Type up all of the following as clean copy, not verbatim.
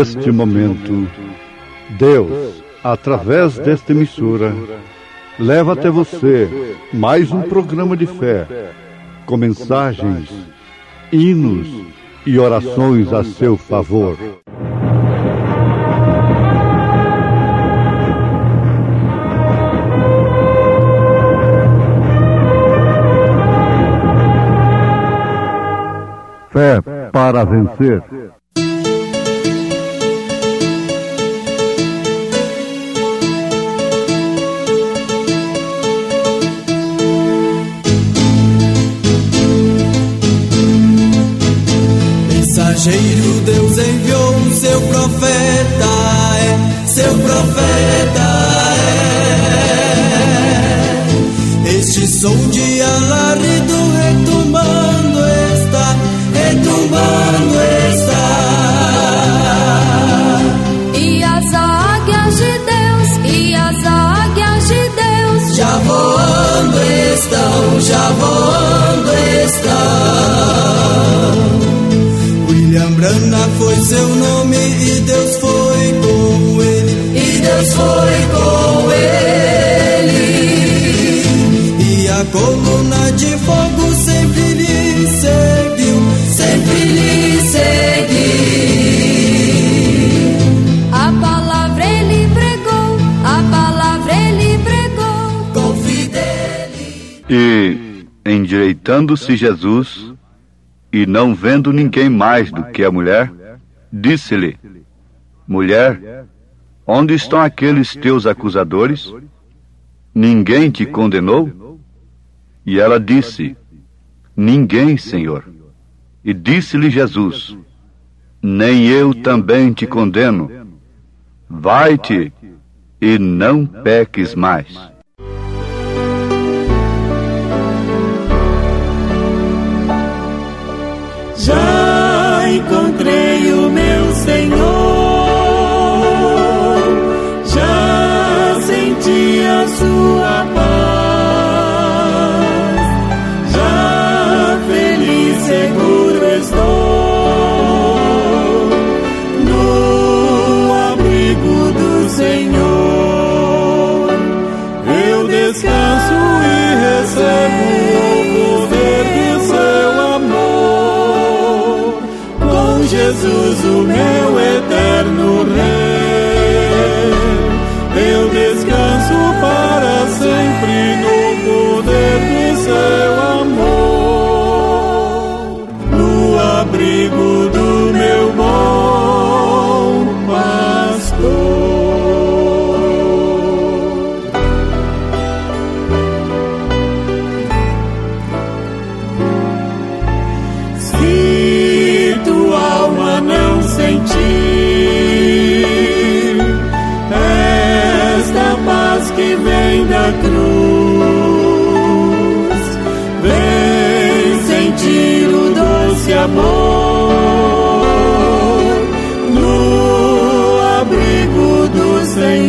neste momento, Deus, através desta emissora, leva até você mais um programa de fé, com mensagens, hinos e orações a seu favor. Fé para vencer. Mensageiro, Deus enviou o seu profeta, seu profeta Este som de alarido retumbando está, retumbando está. E as águias de Deus, e as águias de Deus já voando estão, já voando estão. William Branham foi seu nome e Deus foi com ele, e Deus foi com ele. E a coluna de fogo sempre lhe seguiu, sempre lhe seguiu. A palavra ele pregou, a palavra ele pregou com fidelidade. E, endireitando-se Jesus, e não vendo ninguém mais do que a mulher, disse-lhe: Mulher, onde estão aqueles teus acusadores? Ninguém te condenou? E ela disse: Ninguém, Senhor. E disse-lhe Jesus: Nem eu também te condeno. Vai-te e não peques mais. Já encontrei o meu Senhor, já senti a sua paz, já feliz, seguro estou no abrigo do Senhor. Eu descanso e recebo o poder do seu amor. Jesus, o meu eterno Rei, eu descanso para sempre no poder do seu amor, no abrigo do meu bom pastor. Esta paz que vem da cruz, vem sentir o doce amor no abrigo do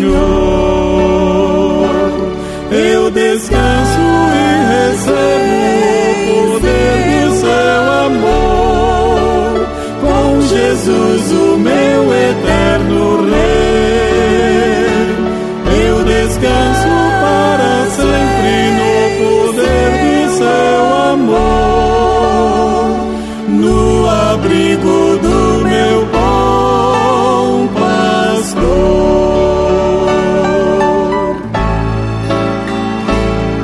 Senhor. Eu descanso e recebo o poder do seu amor, com Jesus, o meu eterno Rei. Eu descanso para sempre no poder do seu amor, no abrigo do meu bom pastor.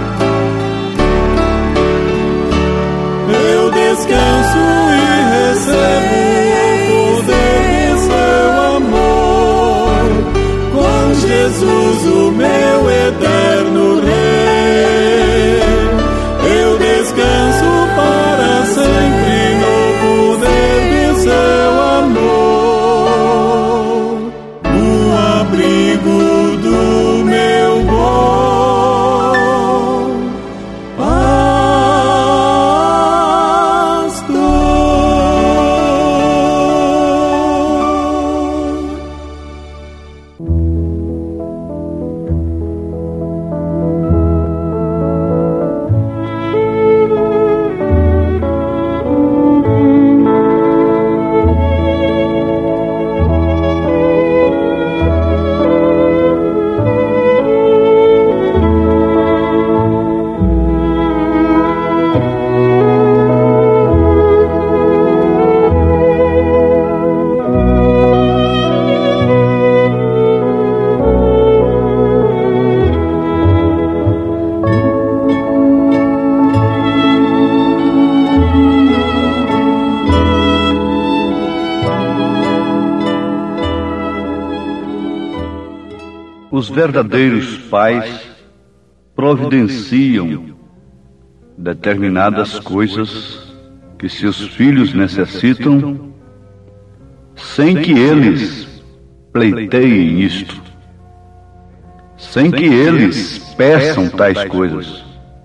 Os verdadeiros pais providenciam determinadas coisas que seus filhos necessitam sem que eles pleiteiem isto, sem que eles peçam tais coisas.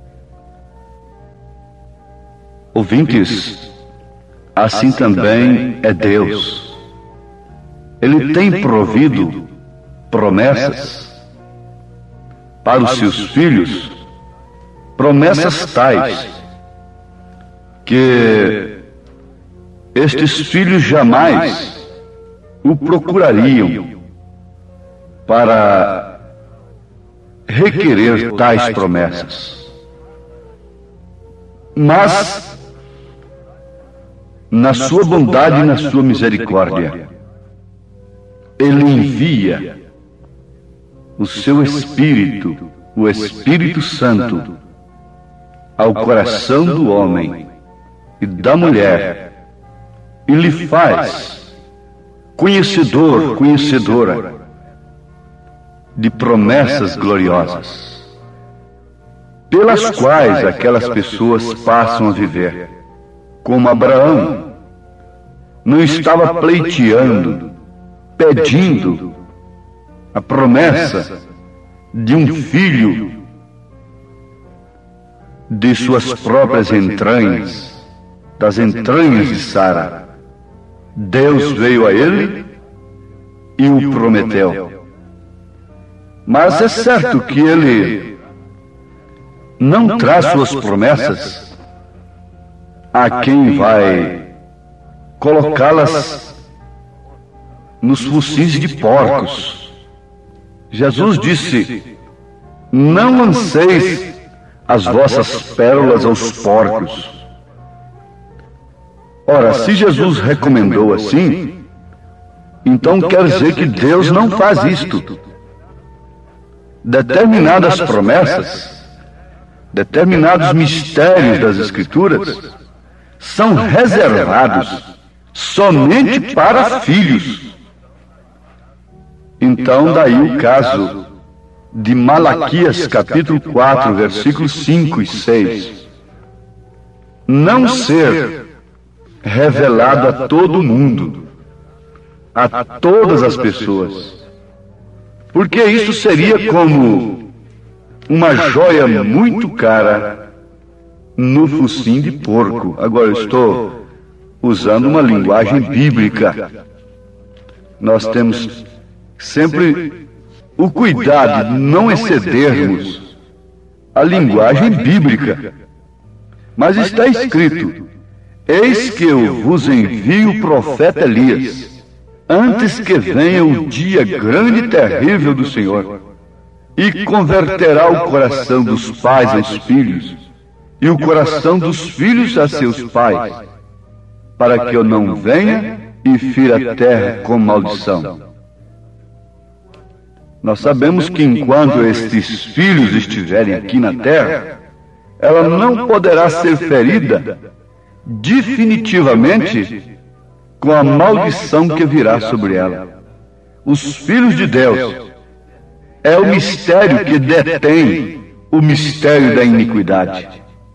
Ouvintes, assim também é Deus. Ele tem provido promessas para os seus filhos, promessas tais que estes filhos jamais o procurariam para requerer tais promessas. Mas, na sua bondade e na sua misericórdia, Ele envia o seu Espírito, o Espírito Santo, ao coração do homem e da mulher, e lhe faz conhecedor, conhecedora de promessas gloriosas, pelas quais aquelas pessoas passam a viver. Como Abraão não estava pleiteando, pedindo a promessa de um filho de suas próprias entranhas, das entranhas de Sara. Deus veio a ele e o prometeu. Mas é certo que ele não traz suas promessas a quem vai colocá-las nos focis de porcos. Jesus disse: não lanceis as vossas pérolas aos porcos. Ora, se Jesus recomendou assim, então quer dizer que Deus não faz isto. Determinadas promessas, determinados mistérios das Escrituras são reservados somente para filhos. Então, daí o caso de Malaquias capítulo 4, versículos 5 e 6. Não ser revelado a todo mundo, a todas as pessoas, porque isso seria como uma joia muito cara no focinho de porco. Agora eu estou usando uma linguagem bíblica. Nós temos sempre o cuidado de não excedermos a linguagem bíblica. Mas está escrito: eis que eu vos envio o profeta Elias, antes que venha o dia grande e terrível do Senhor, e converterá o coração dos pais aos filhos, e o coração dos filhos a seus pais, para que eu não venha e fira a terra com maldição. Nós sabemos que enquanto estes filhos estiverem aqui na terra, ela não poderá ser ferida definitivamente com a maldição que virá sobre ela. Os filhos de Deus é o mistério que detém o mistério da iniquidade.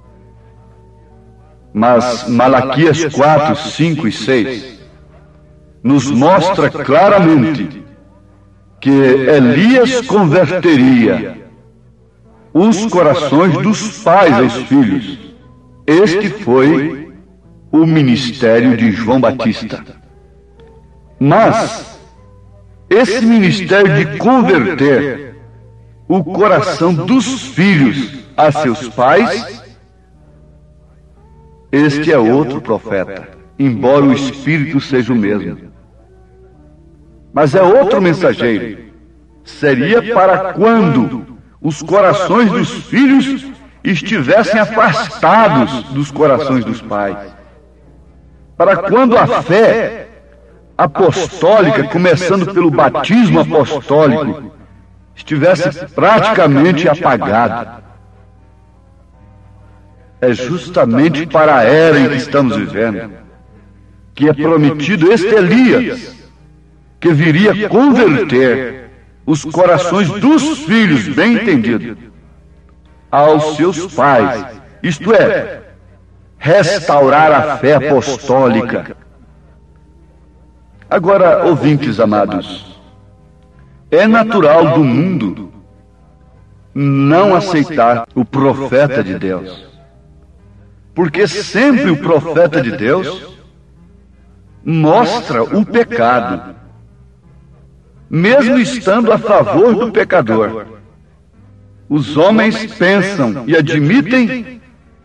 Mas Malaquias 4, 5 e 6 nos mostra claramente que Elias converteria os corações dos pais aos filhos. Este foi o ministério de João Batista. Mas esse ministério de converter o coração dos filhos a seus pais, este é outro profeta, embora o Espírito seja o mesmo. Mas é outro mensageiro. Seria para quando os corações dos filhos estivessem afastados dos corações dos pais. Para quando a fé apostólica, começando pelo batismo apostólico, estivesse praticamente apagada. É justamente para a era em que estamos vivendo que é prometido este Elias, que viria converter os corações dos filhos, bem entendido, aos seus pais, isto é, restaurar a fé apostólica. Agora, ouvintes amados, é natural do mundo não aceitar o profeta de Deus, porque sempre o profeta de Deus mostra o pecado, mesmo estando a favor do pecador. Os homens pensam e admitem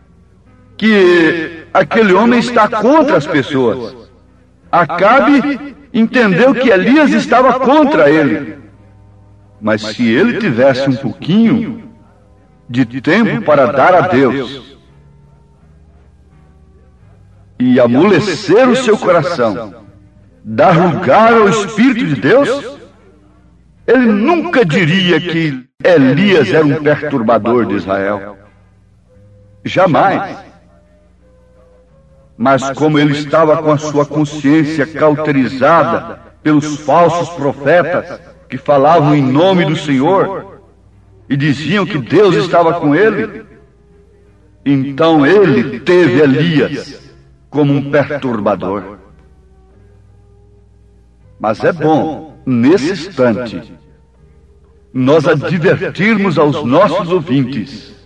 que aquele homem está contra as pessoas. Acabe entendeu que Elias estava contra ele. Mas se ele tivesse um pouquinho de tempo para dar a Deus e amolecer o seu coração, dar lugar ao Espírito de Deus, ele nunca diria que Elias era um perturbador de Israel. Jamais. Mas como ele estava com a sua consciência cauterizada pelos falsos profetas que falavam em nome do Senhor e diziam que Deus estava com ele, então ele teve Elias como um perturbador. Mas é bom, nesse instante, nós advertirmos aos nossos ouvintes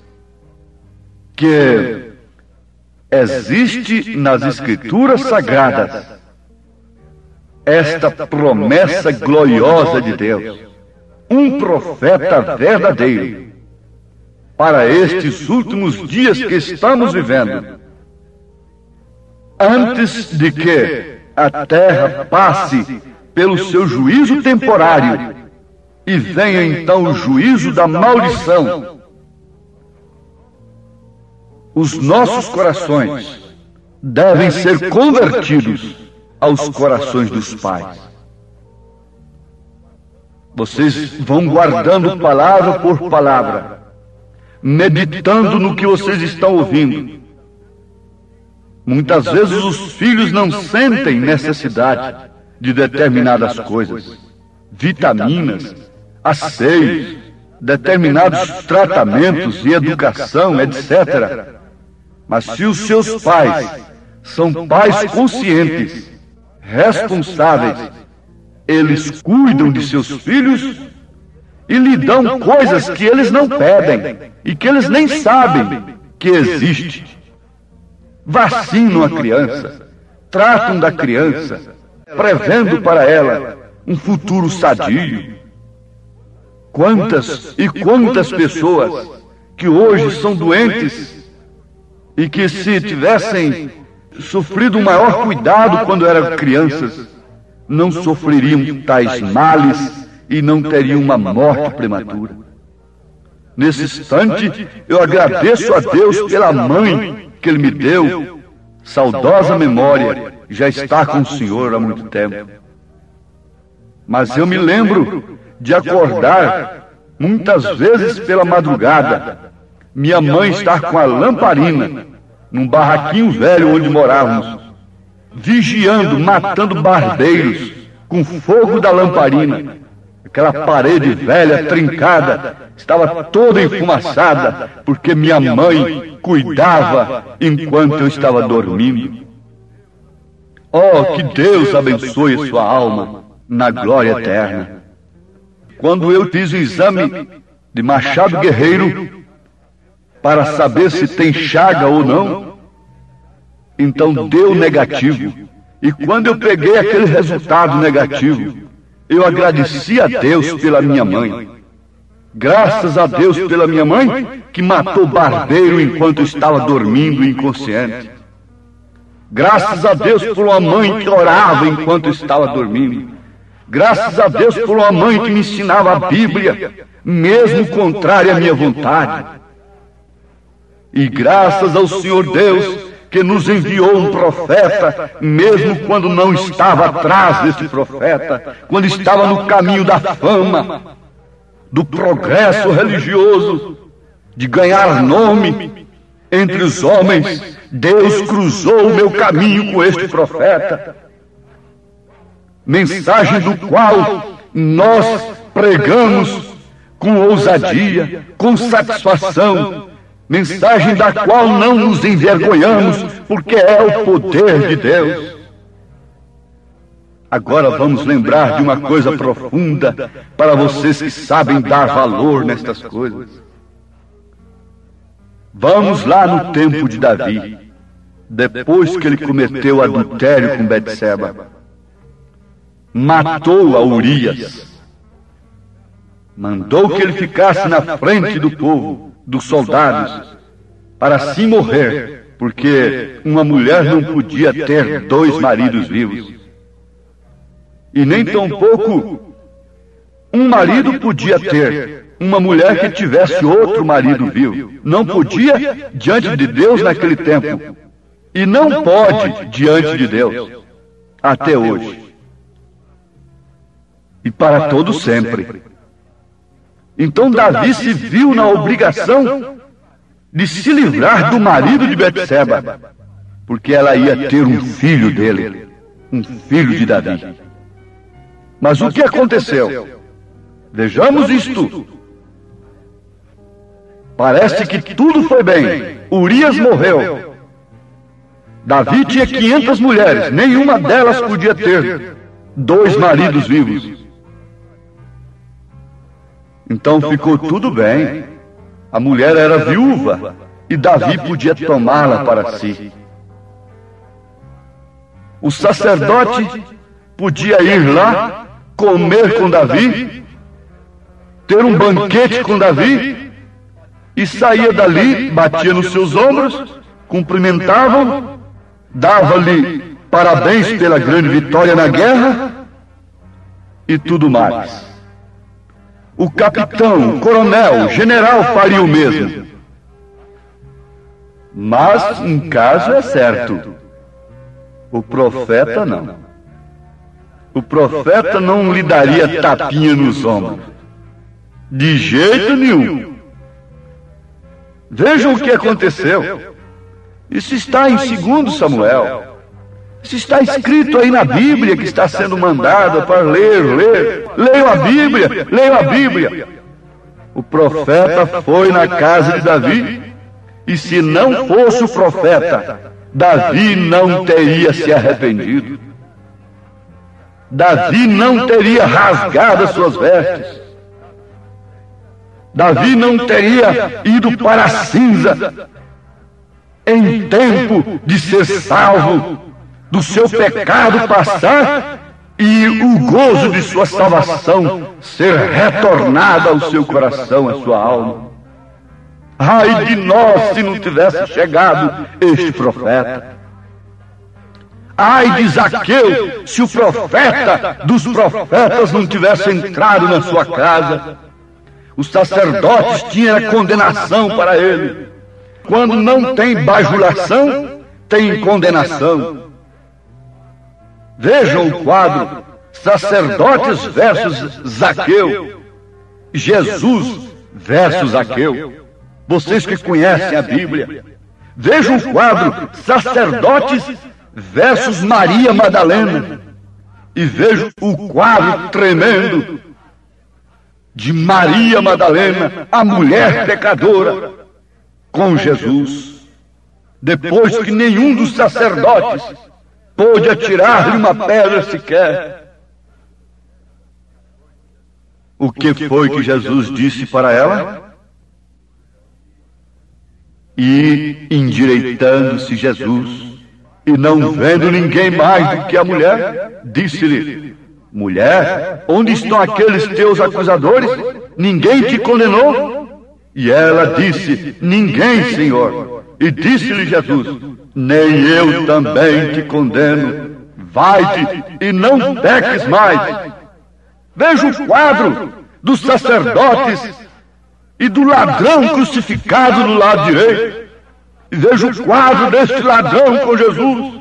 que existe nas Escrituras Sagradas esta promessa gloriosa de Deus, um profeta verdadeiro, para estes últimos dias que estamos vivendo, antes de que a terra passe pelo seu juízo temporário e venha então o juízo da maldição. Os nossos corações devem ser convertidos aos corações dos pais. Vocês vão guardando palavra por palavra, meditando no que vocês estão ouvindo. Muitas vezes os filhos não sentem necessidade de determinadas coisas, vitaminas, asseios, determinados tratamentos e educação, etc. Mas se os seus pais são pais conscientes, responsáveis, eles cuidam de seus filhos e lhe dão coisas que eles não pedem e que eles nem sabem que existe. Vacinam a criança, tratam da criança, prevendo para ela um futuro sadio. Quantas e quantas pessoas que hoje são doentes e que, se tivessem sofrido um maior cuidado quando eram crianças, não sofreriam tais males e não teriam uma morte prematura. Nesse instante, eu agradeço a Deus pela mãe que Ele me deu, saudosa memória, já está com o Senhor há muito tempo. Mas eu me lembro de acordar muitas vezes pela madrugada, minha mãe estar com a lamparina num barraquinho velho onde morávamos, vigiando, matando barbeiros com fogo da lamparina. Aquela parede velha, trincada, estava toda enfumaçada, porque minha mãe cuidava enquanto eu estava dormindo. Oh, que Deus abençoe sua alma na glória eterna. Quando eu fiz o exame de Machado Guerreiro para saber se tem chaga ou não, então deu negativo. E quando eu peguei aquele resultado negativo, eu agradeci a Deus pela minha mãe. Graças a Deus pela minha mãe, que matou barbeiro enquanto eu estava dormindo inconsciente. Graças a Deus por uma mãe que orava enquanto eu estava dormindo. Graças a Deus por uma mãe que me ensinava a Bíblia, mesmo contrária à minha vontade. E graças ao Senhor Deus, que nos enviou um profeta, mesmo quando não estava atrás desse profeta, quando estava no caminho da fama, do progresso religioso, de ganhar nome entre os homens. Deus cruzou o meu caminho com este profeta, mensagem do qual nós pregamos com ousadia, com satisfação, mensagem da qual não nos envergonhamos, porque é o poder de Deus. Agora vamos lembrar de uma coisa profunda para vocês que sabem dar valor nestas coisas. Vamos lá no tempo de Davi, depois que ele cometeu adultério com Betseba, matou a Urias, mandou que ele ficasse na frente do povo, dos soldados, para assim morrer, porque uma mulher não podia ter 2 maridos vivos. E nem tampouco um marido podia ter uma mulher que tivesse outro marido vivo. Não podia diante de Deus naquele tempo. E não pode diante de Deus até hoje. E para todo sempre. Então Davi se viu na obrigação de se livrar do marido de Betseba, porque ela ia ter um filho dele, um filho de Davi. Mas o que aconteceu? Vejamos isto. Parece que tudo foi bem. Urias morreu. Davi tinha 500 mulheres, nenhuma delas podia ter 2 maridos vivos. Então ficou tudo bem. A mulher era viúva e Davi podia tomá-la para si. O sacerdote podia ir lá, comer com Davi, ter um banquete com Davi, e saía dali, batia nos seus ombros, cumprimentava-o, dava-lhe parabéns pela grande vitória na guerra e tudo mais. O capitão, o coronel, o general faria o mesmo. Mas um caso é certo: o profeta não. O profeta não lhe daria tapinha nos ombros, de jeito nenhum. Vejam o que aconteceu. Isso está em 2 Samuel. Isso está escrito aí na Bíblia, que está sendo mandada para ler. Leiam a Bíblia, leiam a Bíblia. O profeta foi na casa de Davi, e se não fosse o profeta, Davi não teria se arrependido. Davi não teria rasgado as suas vestes. Davi não teria ido para a cinza em tempo de ser salvo do seu pecado passar e o gozo de sua salvação ser retornado ao seu coração, à sua alma. Ai de nós se não tivesse chegado este profeta. Ai de Zaqueu se o profeta dos profetas não tivesse entrado na sua casa. Os sacerdotes tinham a condenação para ele. Quando não tem bajulação, tem condenação. Vejam o quadro: sacerdotes versus Zaqueu, Jesus versus Zaqueu. Vocês que conhecem a Bíblia, vejam o quadro: sacerdotes versus Maria Madalena, e vejo o quadro tremendo de Maria Madalena, a mulher pecadora, com Jesus, depois que nenhum dos sacerdotes pôde atirar-lhe uma pedra sequer. O que foi que Jesus disse para ela? E, endireitando-se Jesus, e não vendo ninguém mais do que a mulher, disse-lhe: mulher, onde estão aqueles teus acusadores? Ninguém te condenou? E ela disse: ninguém, Senhor. E disse-lhe Jesus: nem eu também te condeno. Vai-te e não peques mais. Veja o quadro dos sacerdotes e do ladrão crucificado no lado direito. E veja o quadro deste ladrão com Jesus.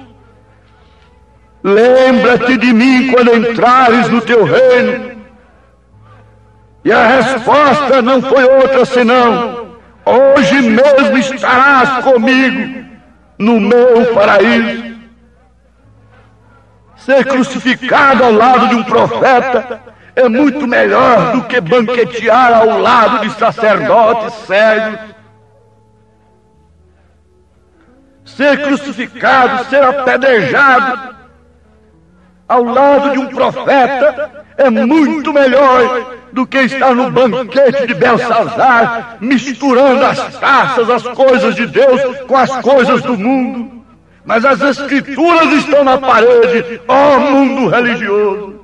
Lembra-te de mim quando entrares no teu reino. E a resposta não foi outra senão: hoje mesmo estarás comigo no meu paraíso. Ser crucificado ao lado de um profeta é muito melhor do que banquetear ao lado de sacerdotes sérios. Ser crucificado, ser apedrejado ao lado de um profeta é muito melhor do que estar no banquete de Belsazar, misturando as taças, as coisas de Deus com as coisas do mundo. Mas as Escrituras estão na parede, ó mundo religioso.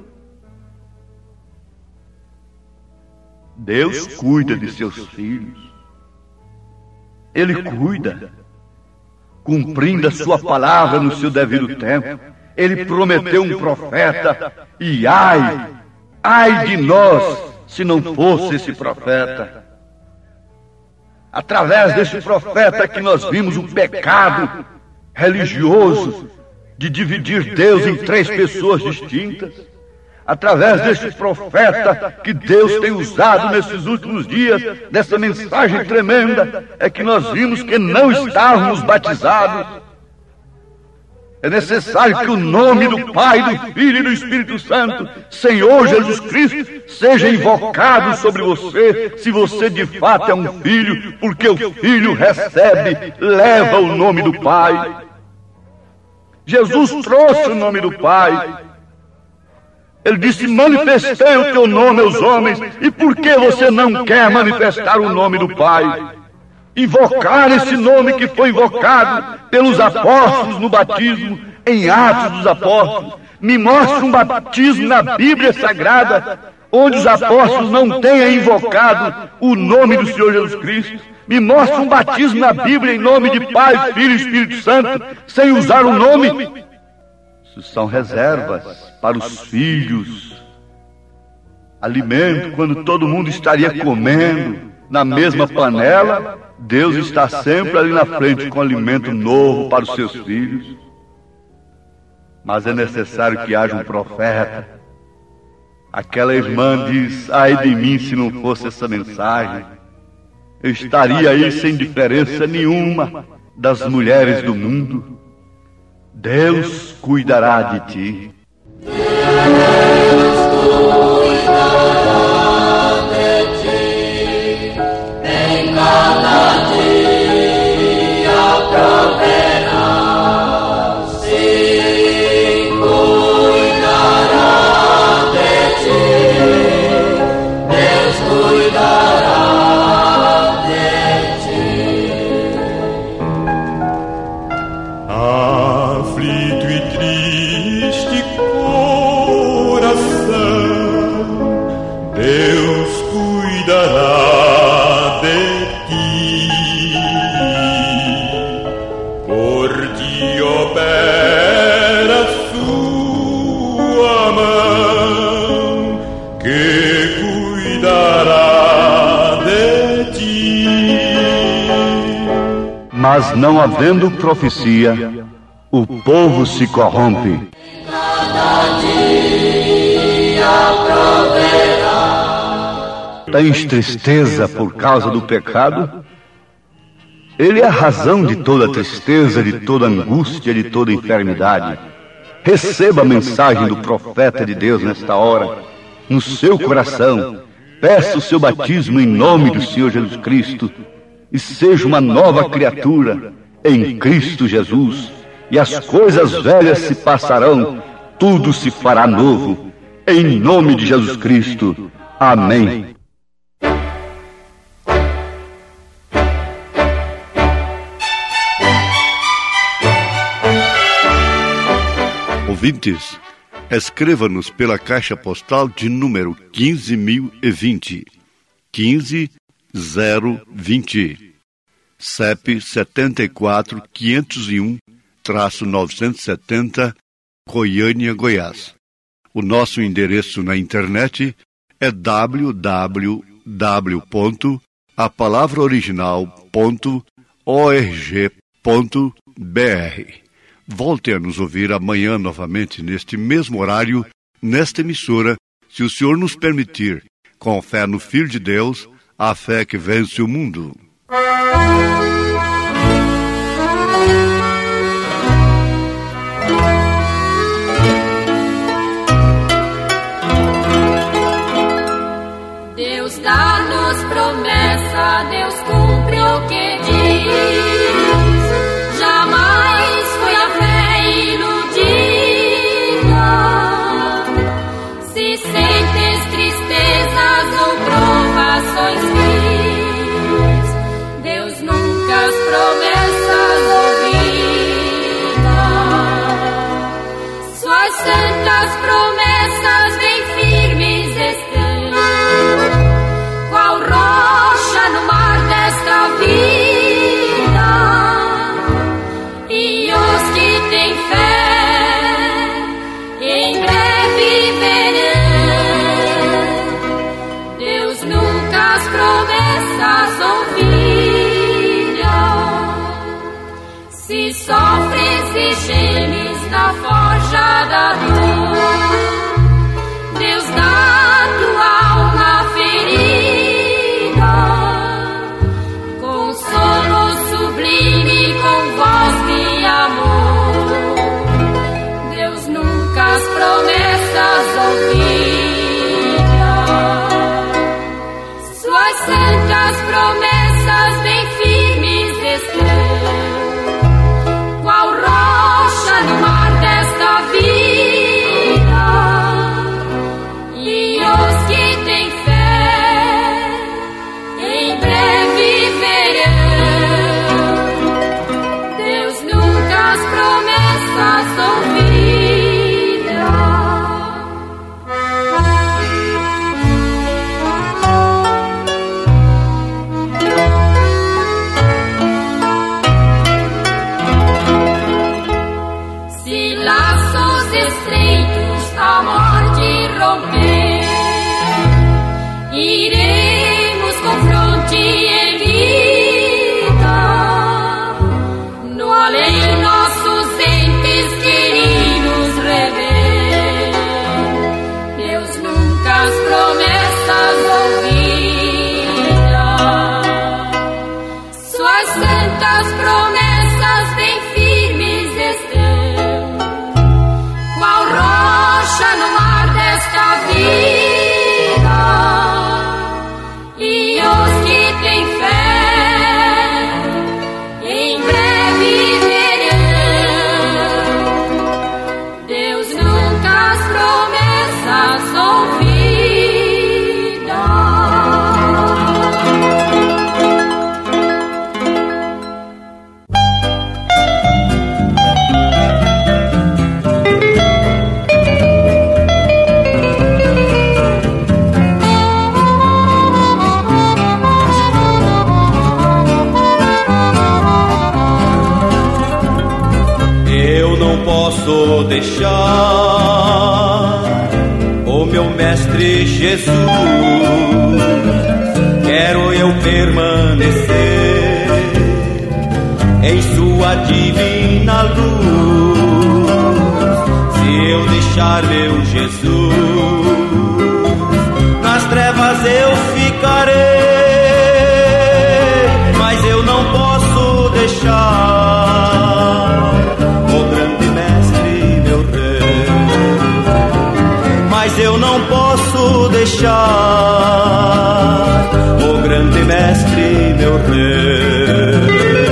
Deus cuida de seus filhos. Ele cuida, cumprindo a sua palavra no seu devido tempo. Ele prometeu um profeta, e ai de nós se não fosse esse profeta. Através desse profeta que nós vimos o pecado religioso de dividir Deus em três pessoas distintas. Através desse profeta que Deus tem usado nesses últimos dias, dessa mensagem tremenda, é que nós vimos que não estávamos batizados. É necessário que o nome do Pai, do Filho e do Espírito Santo, Senhor Jesus Cristo, seja invocado sobre você, se você de fato é um filho, porque o Filho recebe, leva o nome do Pai. Jesus trouxe o nome do Pai. Ele disse: manifestei o teu nome aos homens, e por que você não quer manifestar o nome do Pai? Invocar esse nome que foi invocado pelos apóstolos no batismo, em Atos dos Apóstolos. Me mostre um batismo na Bíblia Sagrada onde os apóstolos não tenham invocado o nome do Senhor Jesus Cristo. Me mostre um batismo na Bíblia em nome de Pai, Filho e Espírito Santo, sem usar o nome. Isso são reservas para os filhos. Alimento quando todo mundo estaria comendo na mesma panela. Deus está sempre ali na frente com alimento novo para os seus filhos. Mas é necessário que haja um profeta. Aquela irmã diz: ai de mim se não fosse essa mensagem. Eu estaria aí sem diferença nenhuma das mulheres do mundo. Deus cuidará de ti. Deus cuidará de ti, em cada dia proverá. Sim, cuidará de ti, Deus cuidará de ti. Aflito e triste coração, Deus cuidará de ti. Por ti opera sua mão, que cuidará de ti. Mas não havendo profecia, o povo se corrompe. Cada dia proverá. Tens tristeza por causa do pecado? Ele é a razão de toda tristeza, de toda angústia, de toda enfermidade. Receba a mensagem do profeta de Deus nesta hora, no seu coração. Peça o seu batismo em nome do Senhor Jesus Cristo e seja uma nova criatura em Cristo Jesus. E as coisas velhas se passarão, tudo se fará novo. Em nome de Jesus Cristo. Amém. Ouvintes, escreva-nos pela caixa postal de número 15.020, 15020, CEP 74.501-970, Goiânia, Goiás. O nosso endereço na internet é www.apalavraoriginal.org.br. Volte a nos ouvir amanhã novamente neste mesmo horário, nesta emissora, se o Senhor nos permitir, com fé no Filho de Deus, a fé que vence o mundo. promessa, Deus cumpre o que diz. Jamais foi a fé iludida. Se sentes tristezas ou provações vis, Deus nunca as promessas ouvida. Suas santas promessas bem firmes estão, qual rocha no mar desta vida. E os que têm fé em breve verão. Deus nunca as promessas ouvirá. Se sofres e gemes na forja da dor, Deus dá tua alma ferida consolo sublime com voz de amor. Deus nunca as promessas ouvirá. Suas santas promessas bem firmes estão, qual rocha no mar desta vida. E os que têm fé em breve verão. Deus nunca as promessas ouvirá. Se laços estreitos a morte romper, iremos com fronte erguida. No além nossos entes queridos rever. Deus nunca as promessas ouvirá. Suas santas promessas bem firmes estão, qual rocha no mar desta vida. E os que têm fé em breve verão. Deus nunca as promessas ouvirá. Eu não posso deixar o meu mestre Jesus. Quero eu permanecer em sua divina luz. Se eu deixar meu Jesus, nas trevas eu ficarei, mas eu não posso deixar o grande mestre, meu rei. Mas eu não posso deixar o grande mestre, meu rei.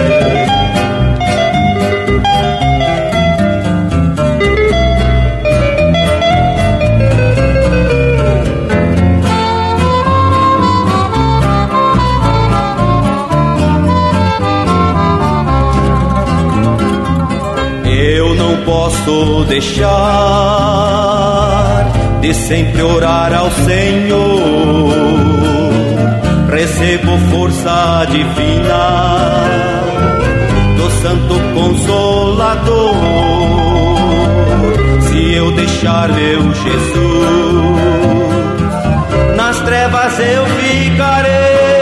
Eu não posso deixar de sempre orar ao Senhor. Recebo força divina do Santo Consolador. Se eu deixar meu Jesus, nas trevas eu ficarei,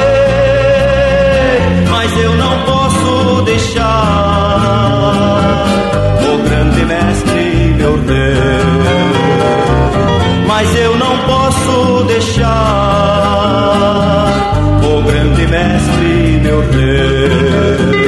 mas eu não posso deixar o grande mestre, meu rei. Mas eu não posso deixar o grande mestre, meu rei.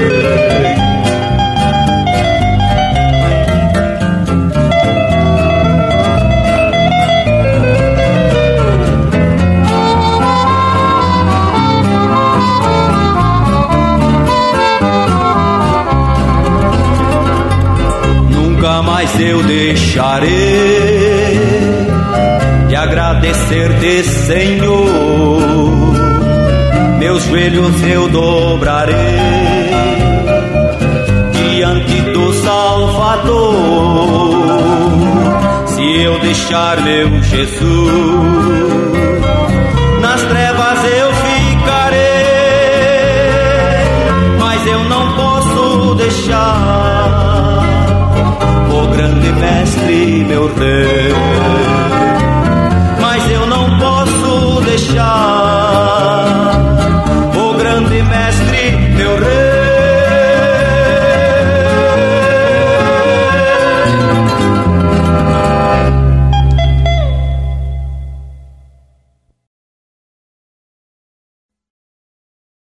eu deixarei de agradecer-te, Senhor. Meus joelhos eu dobrarei diante do Salvador. Se eu deixar meu Jesus, nas trevas eu ficarei, mas eu não posso deixar o grande mestre, meu rei. Mas eu não posso deixar o grande mestre, meu rei.